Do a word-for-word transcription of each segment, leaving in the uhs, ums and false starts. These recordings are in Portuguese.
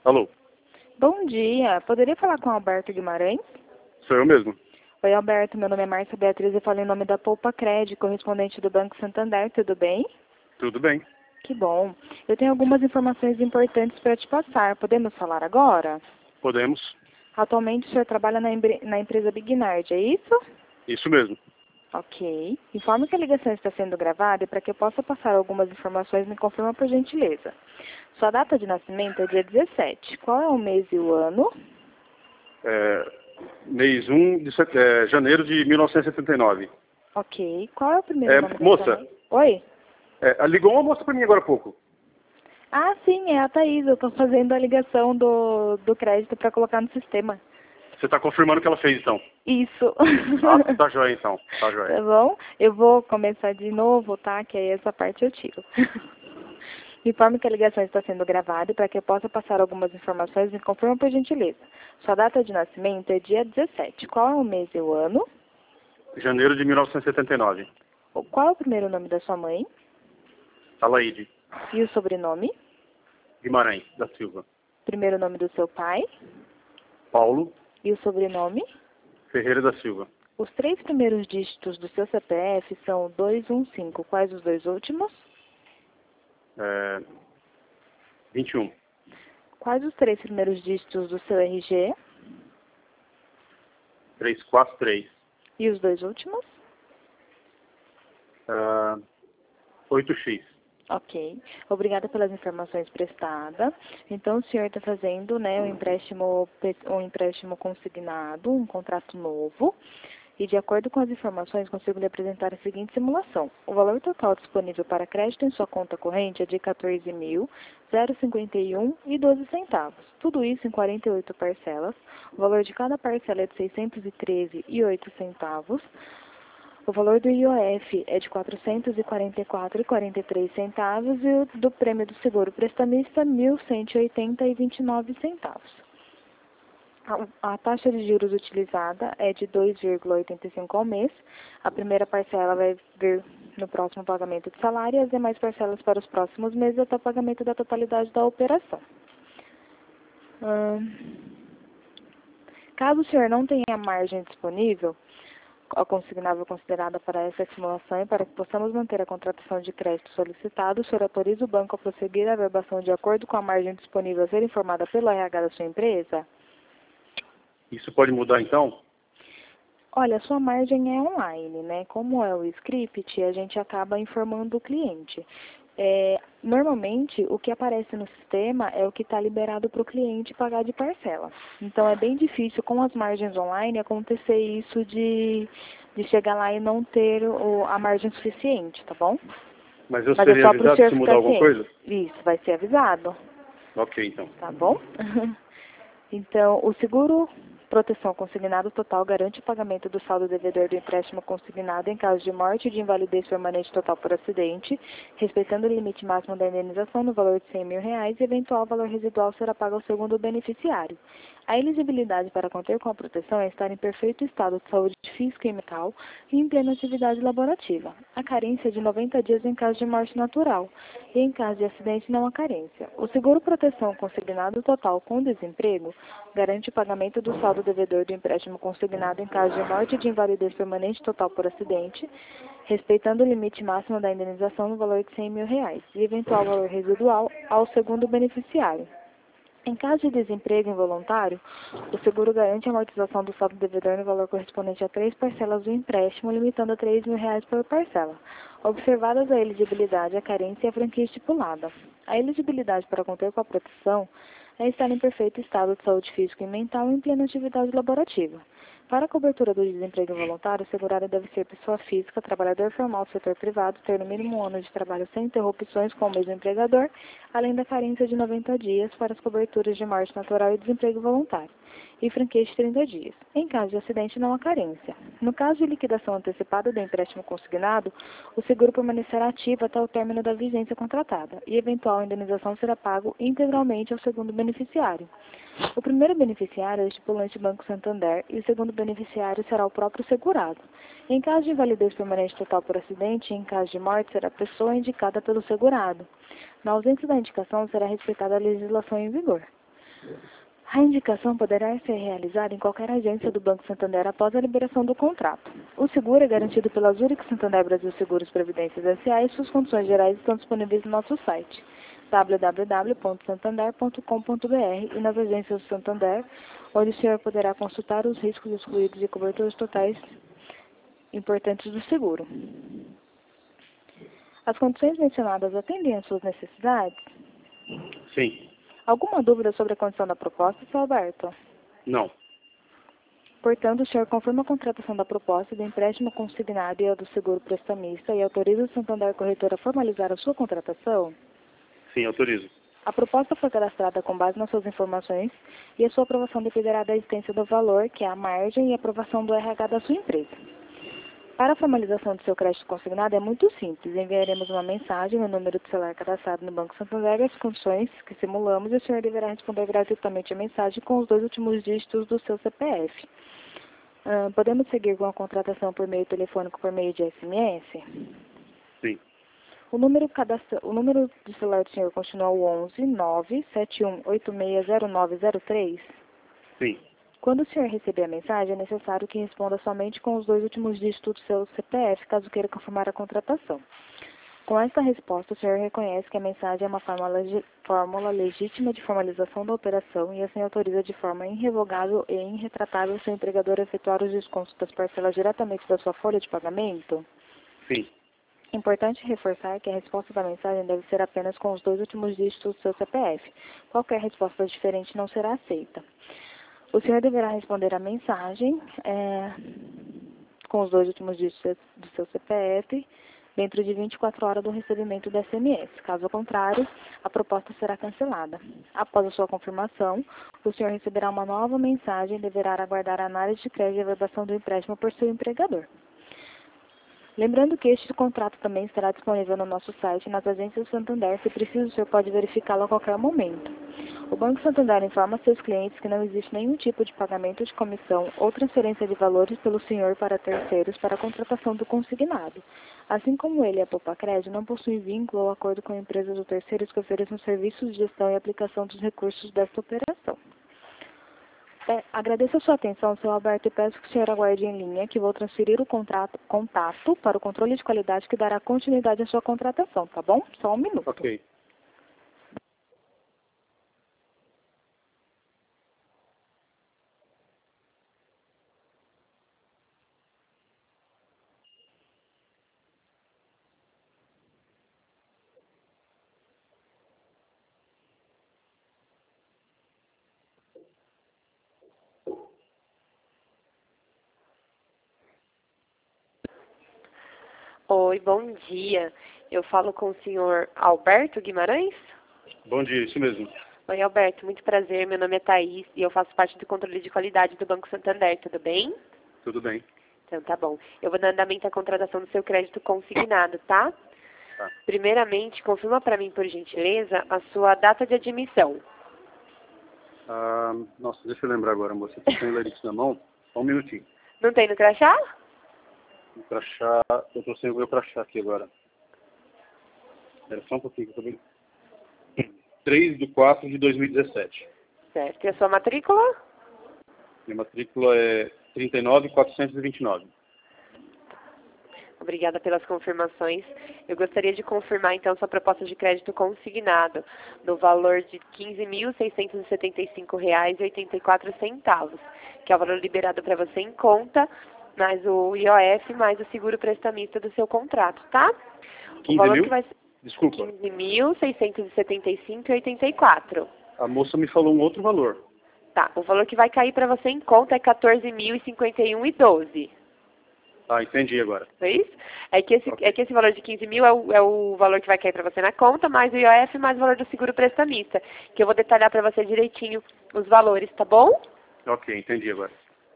Alô? Bom dia, poderia falar com o Alberto Guimarães? Sou eu mesmo. Oi, Alberto, meu nome é Márcia Beatriz e falo em nome da Poupa Cred, correspondente do Banco Santander, tudo bem? Tudo bem. Que bom. Eu tenho algumas informações importantes para te passar, podemos falar agora? Podemos? Atualmente o senhor trabalha na, empre- na empresa Bignard, é isso? Isso mesmo. Ok. Informe que a ligação está sendo gravada e para que eu possa passar algumas informações, me confirma por gentileza. Sua data de nascimento é dia dezessete. Qual é o mês e o ano? É, mês um de set... é, janeiro de mil novecentos e setenta e nove. Ok. Qual é o primeiro É, nome da moça. sua mãe? Oi? É, ligou uma moça para mim agora há pouco. Ah, sim, é a Thaís. Eu estou fazendo a ligação do, do crédito para colocar no sistema. Você está confirmando que ela fez, então? Isso. Ah, tá joia, então. Tá joia. Tá bom? Eu vou começar de novo, tá? Que aí essa parte eu tiro. Informe que a ligação está sendo gravada e para que eu possa passar algumas informações, me confirma por gentileza. Sua data de nascimento é dia dezessete. Qual é o mês e o ano? Janeiro de mil novecentos e setenta e nove. Qual é o primeiro nome da sua mãe? Alaide E o sobrenome? Guimarães da Silva. Primeiro nome do seu pai? Paulo E o sobrenome? Ferreira da Silva. Os três primeiros dígitos do seu C P F são dois um cinco. Quais os dois últimos? É, vinte e um. Quais os três primeiros dígitos do seu R G? trezentos e quarenta e três. E os dois últimos? É, oito x. Ok. Obrigada pelas informações prestadas. Então, o senhor está fazendo, né, um empréstimo, um empréstimo consignado, um contrato novo. E, de acordo com as informações, consigo lhe apresentar a seguinte simulação. O valor total disponível para crédito em sua conta corrente é de quatorze mil, cinquenta e um e doze centavos. Tudo isso em quarenta e oito parcelas. O valor de cada parcela é de seiscentos e treze e oito centavos. O valor do I O F é de quatrocentos e quarenta e quatro e quarenta e três centavos e o do prêmio do seguro prestamista mil cento e oitenta e vinte e nove centavos. A, a taxa de juros utilizada é de dois vírgula oitenta e cinco ao mês. A primeira parcela vai vir no próximo pagamento de salário e as demais parcelas para os próximos meses até o pagamento da totalidade da operação. Hum, caso o senhor não tenha margem disponível, a consignável considerada para essa simulação e para que possamos manter a contratação de crédito solicitado, o senhor autoriza o banco a prosseguir a verbação de acordo com a margem disponível a ser informada pelo R H da sua empresa? Isso pode mudar, então? Olha, a sua margem é online, né? Como é o script, a gente acaba informando o cliente. É, normalmente, o que aparece no sistema é o que está liberado para o cliente pagar de parcela. Então, é bem difícil, com as margens online, acontecer isso de, de chegar lá e não ter o, a margem suficiente, tá bom? Mas eu Mas é seria só para o avisado senhor se mudar ficar alguma ciente. coisa? Isso, vai ser avisado, Ok, então. tá bom? Então, o seguro proteção consignado total garante o pagamento do saldo devedor do empréstimo consignado em caso de morte e de invalidez permanente total por acidente, respeitando o limite máximo da indenização no valor de cem mil reais e eventual valor residual será pago ao segundo beneficiário. A elegibilidade para conter com a proteção é estar em perfeito estado de saúde física e mental e em plena atividade laborativa. A carência é de noventa dias em caso de morte natural e em caso de acidente não há carência. O seguro proteção consignado total com desemprego garante o pagamento do saldo devedor do empréstimo consignado em caso de morte e de invalidez permanente total por acidente, respeitando o limite máximo da indenização no valor de cem mil reais e eventual valor residual ao segundo beneficiário. Em caso de desemprego involuntário, o seguro garante a amortização do saldo devedor no valor correspondente a três parcelas do empréstimo, limitando a três mil reais por parcela, observadas a elegibilidade, a carência e a franquia estipulada. A elegibilidade para conter com a proteção é estar em perfeito estado de saúde física e mental e em plena atividade laborativa. Para a cobertura do desemprego involuntário, o segurado deve ser pessoa física, trabalhador formal do setor privado, ter no mínimo um ano de trabalho sem interrupções com o mesmo empregador, além da carência de noventa dias para as coberturas de morte natural e desemprego voluntário, e franquia de trinta dias. Em caso de acidente, não há carência. No caso de liquidação antecipada do empréstimo consignado, o seguro permanecerá ativo até o término da vigência contratada, e eventual indenização será pago integralmente ao segundo beneficiário. O primeiro beneficiário é o estipulante Banco Santander e o segundo beneficiário será o próprio segurado. Em caso de invalidez permanente total por acidente e em caso de morte, será a pessoa indicada pelo segurado. Na ausência da indicação, será respeitada a legislação em vigor. A indicação poderá ser realizada em qualquer agência do Banco Santander após a liberação do contrato. O seguro é garantido pela Zurich Santander Brasil Seguros Previdências S A e suas condições gerais estão disponíveis no nosso site w w w ponto santander ponto com ponto b r e nas agências do Santander, onde o senhor poderá consultar os riscos excluídos e coberturas totais importantes do seguro. As condições mencionadas atendem às suas necessidades? Sim. Alguma dúvida sobre a condição da proposta, seu Alberto? Não. Portanto, o senhor confirma a contratação da proposta do empréstimo consignado e a do seguro prestamista e autoriza o Santander Corretora a formalizar a sua contratação? Sim, autorizo. A proposta foi cadastrada com base nas suas informações e a sua aprovação dependerá da existência do valor, que é a margem, e a aprovação do R H da sua empresa. Para a formalização do seu crédito consignado é muito simples. Enviaremos uma mensagem no número de celular cadastrado no Banco Santander e as condições que simulamos, e o senhor deverá responder gratuitamente a mensagem com os dois últimos dígitos do seu C P F. Uh, podemos seguir com a contratação por meio telefônico por meio de S M S? Sim. O número, cadastra... o número de celular do senhor continua o onze nove sete um oito seis zero nove zero três? Sim. Quando o senhor receber a mensagem, é necessário que responda somente com os dois últimos dígitos do seu C P F, caso queira confirmar a contratação. Com esta resposta, o senhor reconhece que a mensagem é uma fórmula, fórmula legítima de formalização da operação e assim autoriza de forma irrevogável e irretratável o seu empregador a efetuar os descontos das parcelas diretamente da sua folha de pagamento? Sim. Importante reforçar que a resposta da mensagem deve ser apenas com os dois últimos dígitos do seu C P F. Qualquer resposta diferente não será aceita. O senhor deverá responder a mensagem é, com os dois últimos dígitos do seu C P F dentro de vinte e quatro horas do recebimento do S M S. Caso contrário, a proposta será cancelada. Após a sua confirmação, o senhor receberá uma nova mensagem e deverá aguardar a análise de crédito e averbação do empréstimo por seu empregador. Lembrando que este contrato também estará disponível no nosso site e nas agências do Santander. Se preciso, o senhor pode verificá-lo a qualquer momento. O Banco Santander informa seus clientes que não existe nenhum tipo de pagamento de comissão ou transferência de valores pelo senhor para terceiros para a contratação do consignado. Assim como ele e a Popacred não possuem vínculo ou acordo com empresas ou terceiros que ofereçam serviços de gestão e aplicação dos recursos desta operação. É, agradeço a sua atenção, seu Alberto, e peço que o senhor aguarde em linha, que vou transferir o contrato, contato para o controle de qualidade que dará continuidade à sua contratação, tá bom? Só um minuto. Ok. Oi, bom dia. Eu falo com o senhor Alberto Guimarães? Bom dia, isso mesmo. Oi, Alberto, muito prazer. Meu nome é Thaís e eu faço parte do controle de qualidade do Banco Santander, tudo bem? Tudo bem. Então tá bom. Eu vou dar andamento à contratação do seu crédito consignado, tá? Tá. Primeiramente, confirma para mim, por gentileza, a sua data de admissão. Ah, nossa, deixa eu lembrar agora, moça. Eu tenho o Larix na mão. Só um minutinho. Não tem no crachá? O crachá, eu tô sem o meu crachá aqui agora. Espera só um pouquinho, que eu tô vendo. três de quatro de dois mil e dezessete. Certo. E a sua matrícula? Minha matrícula é trinta e nove mil quatrocentos e vinte e nove. Obrigada pelas confirmações. Eu gostaria de confirmar, então, sua proposta de crédito consignado no valor de quinze mil seiscentos e setenta e cinco reais e oitenta e quatro centavos, que é o valor liberado para você em conta, mais o I O F, mais o seguro prestamista do seu contrato, tá? quinze O valor mil? que vai ser Desculpa. quinze mil seiscentos e setenta e cinco reais e oitenta e quatro. A moça me falou um outro valor. Tá, o valor que vai cair para você em conta é quatorze mil e cinquenta e um reais e doze centavos. Ah, entendi agora. É isso? É que esse, Ok. é que esse valor de quinze mil é o, é o valor que vai cair para você na conta, mais o I O F, mais o valor do seguro prestamista, que eu vou detalhar para você direitinho os valores, tá bom? Ok, entendi agora.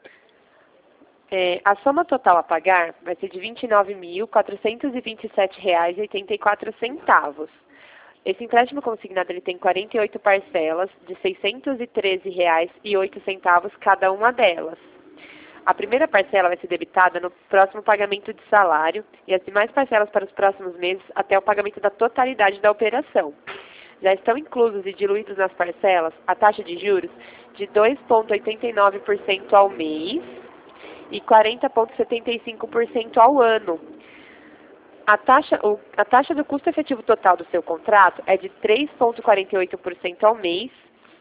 É, a soma total a pagar vai ser de vinte e nove mil quatrocentos e vinte e sete reais e oitenta e quatro centavos. Esse empréstimo consignado ele tem quarenta e oito parcelas de seiscentos e treze reais e oito centavos cada uma delas. A primeira parcela vai ser debitada no próximo pagamento de salário e as demais parcelas para os próximos meses até o pagamento da totalidade da operação. já estão inclusos e diluídos nas parcelas a taxa de juros de dois vírgula oitenta e nove por cento ao mês e quarenta vírgula setenta e cinco por cento ao ano. A taxa, a taxa do custo efetivo total do seu contrato é de três vírgula quarenta e oito por cento ao mês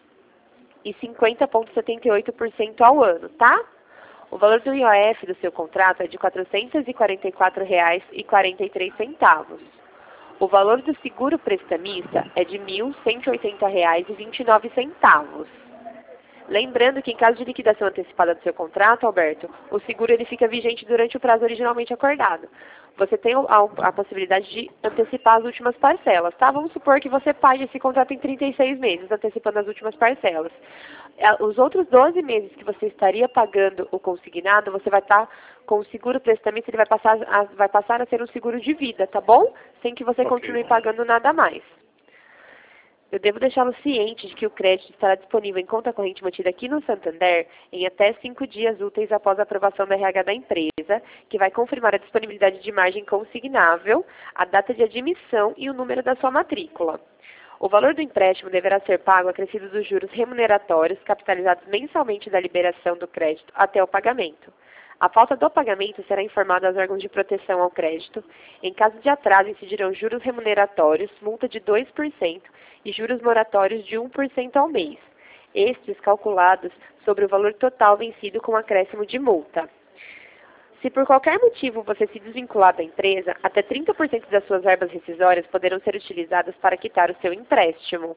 e cinquenta vírgula setenta e oito por cento ao ano, tá? O valor do I O F do seu contrato é de quatrocentos e quarenta e quatro reais e quarenta e três centavos. O valor do seguro prestamista é de mil cento e oitenta reais e vinte e nove centavos. Lembrando que em caso de liquidação antecipada do seu contrato, Alberto, o seguro ele fica vigente durante o prazo originalmente acordado. Você tem a, a possibilidade de antecipar as últimas parcelas, tá? Vamos supor que você pague esse contrato em trinta e seis meses, antecipando as últimas parcelas. Os outros doze meses que você estaria pagando o consignado, você vai estar com o seguro prestamista, ele vai passar, a, vai passar a ser um seguro de vida, tá bom? Sem que você Ok. continue pagando nada mais. Eu devo deixá-lo ciente de que o crédito estará disponível em conta corrente mantida aqui no Santander em até cinco dias úteis após a aprovação do R H da empresa, que vai confirmar a disponibilidade de margem consignável, a data de admissão e o número da sua matrícula. O valor do empréstimo deverá ser pago acrescido dos juros remuneratórios capitalizados mensalmente da liberação do crédito até o pagamento. A falta do pagamento será informada aos órgãos de proteção ao crédito. Em caso de atraso, incidirão juros remuneratórios, multa de dois por cento e juros moratórios de um por cento ao mês. Estes calculados sobre o valor total vencido com acréscimo de multa. Se por qualquer motivo você se desvincular da empresa, até trinta por cento das suas verbas rescisórias poderão ser utilizadas para quitar o seu empréstimo.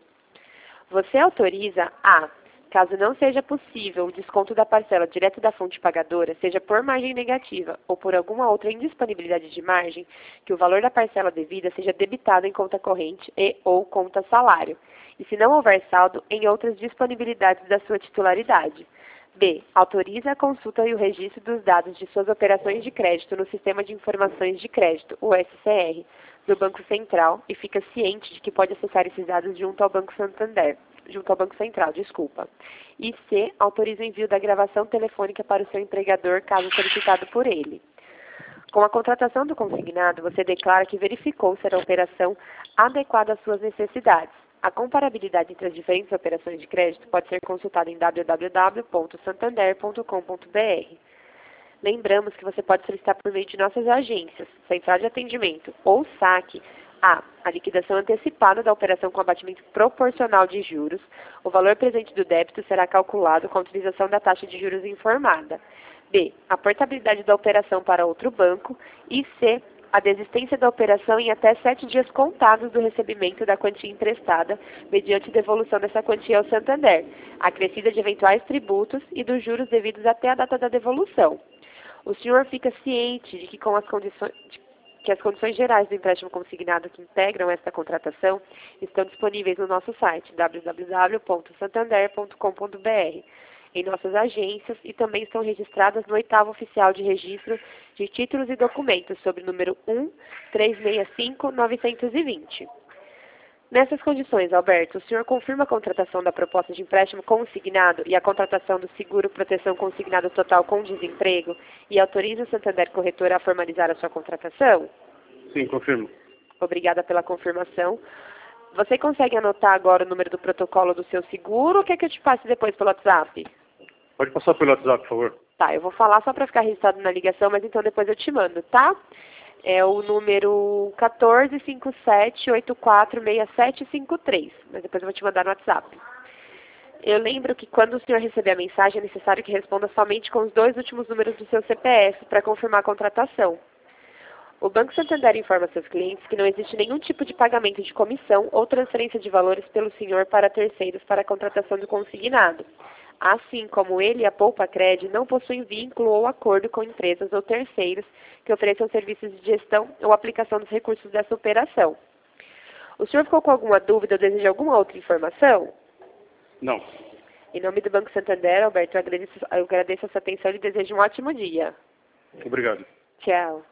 Você autoriza a... Caso não seja possível o desconto da parcela direto da fonte pagadora, seja por margem negativa ou por alguma outra indisponibilidade de margem, que o valor da parcela devida seja debitado em conta corrente e ou conta salário, e se não houver saldo, em outras disponibilidades da sua titularidade. B. Autoriza a consulta e o registro dos dados de suas operações de crédito no Sistema de Informações de Crédito, o S C R, do Banco Central e fica ciente de que pode acessar esses dados junto ao Banco Santander. junto ao Banco Central, desculpa. E C, autoriza o envio da gravação telefônica para o seu empregador, caso solicitado por ele. Com a contratação do consignado, você declara que verificou ser a operação adequada às suas necessidades. A comparabilidade entre as diferentes operações de crédito pode ser consultada em w w w ponto santander ponto com ponto b r. Lembramos que você pode solicitar por meio de nossas agências, Central de Atendimento ou saque, A. A liquidação antecipada da operação com abatimento proporcional de juros. O valor presente do débito será calculado com a utilização da taxa de juros informada. B. A portabilidade da operação para outro banco. E C. A desistência da operação em até sete dias contados do recebimento da quantia emprestada, mediante devolução dessa quantia ao Santander, acrescida de eventuais tributos e dos juros devidos até a data da devolução. O senhor fica ciente de que com as condições... De que as condições gerais do empréstimo consignado que integram esta contratação estão disponíveis no nosso site w w w ponto santander ponto com ponto b r, em nossas agências e também estão registradas no oitavo oficial de registro de títulos e documentos sob o número um três seis cinco nove dois zero. Nessas condições, Alberto, o senhor confirma a contratação da proposta de empréstimo consignado e a contratação do seguro proteção consignado total com desemprego e autoriza o Santander Corretora a formalizar a sua contratação? Sim, confirmo. Obrigada pela confirmação. Você consegue anotar agora o número do protocolo do seu seguro ou quer que eu te passe depois pelo WhatsApp? Pode passar pelo WhatsApp, por favor. Tá, eu vou falar só para ficar registrado na ligação, mas então depois eu te mando, tá? É o número um quatro cinco sete oito quatro seis sete cinco três, mas depois eu vou te mandar no WhatsApp. Eu lembro que quando o senhor receber a mensagem é necessário que responda somente com os dois últimos números do seu C P F para confirmar a contratação. O Banco Santander informa seus clientes que não existe nenhum tipo de pagamento de comissão ou transferência de valores pelo senhor para terceiros para a contratação do consignado. Assim como ele e a Poupa Cred não possuem vínculo ou acordo com empresas ou terceiros que ofereçam serviços de gestão ou aplicação dos recursos dessa operação. O senhor ficou com alguma dúvida ou deseja alguma outra informação? Não. Em nome do Banco Santander, Alberto, eu agradeço, eu agradeço a sua atenção e desejo um ótimo dia. Obrigado. Tchau.